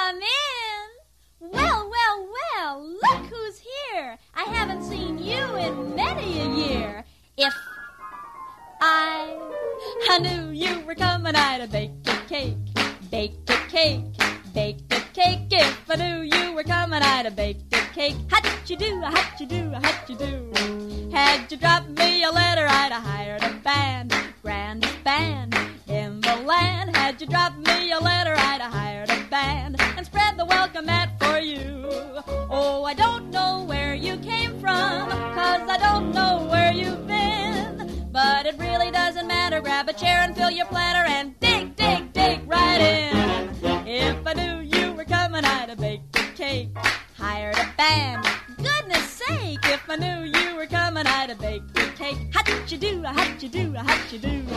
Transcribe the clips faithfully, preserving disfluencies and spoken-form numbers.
Come in. Well, well, well, look who's here. I haven't seen you in many a year. If I, I knew you were coming, I'd have baked a cake, baked a cake, baked a cake. If I knew you were coming, I'd have baked a cake. How'd you do, how'd you do, how'd you do? Had you dropped me a letter, I'd have hired a band, grandest band in the land. Had you dropped me a letter, I'd have hired a band and spread the welcome mat for you. Oh, I don't know where you came from, 'cause I don't know where you've been. But it really doesn't matter. Grab a chair and fill your platter and dig, dig, dig right in. If I knew you were coming, I'd have baked a cake, hired a band. Goodness sake, if I knew you were coming, I'd have baked a cake. How'd you do, how'd you do, how'd you do?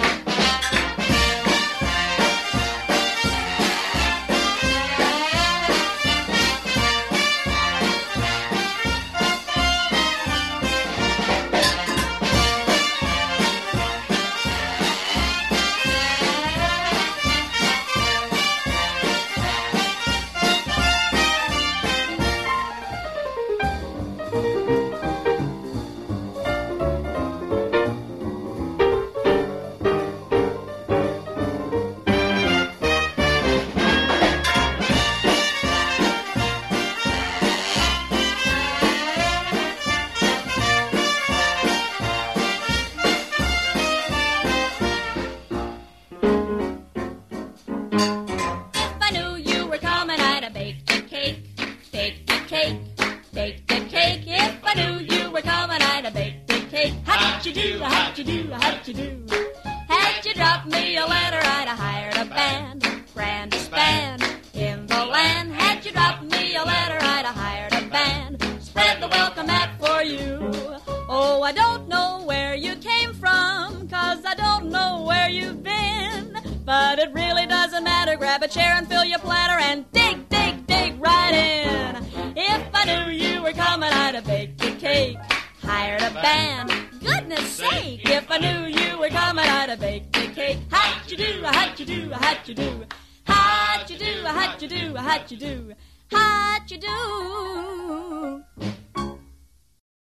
How'd you do, how'd you do, how'd you do? Had you dropped me a letter, I'd have hired a band, grandest band in the land. Had you dropped me a letter, I'd have hired a band, spread the welcome mat for you. Oh, I don't know where you came from, 'cause I don't know where you've been. But it really doesn't matter. Grab a chair and fill your platter and dig, dig, dig right in. If I knew you were coming, I'd have baked a cake, hired a band. Goodness sake, if I knew you were coming, I'd have baked a cake. How'd you do, how'd you do, how'd you do? How'd you do, how'd you do, how'd you do? How'd you do?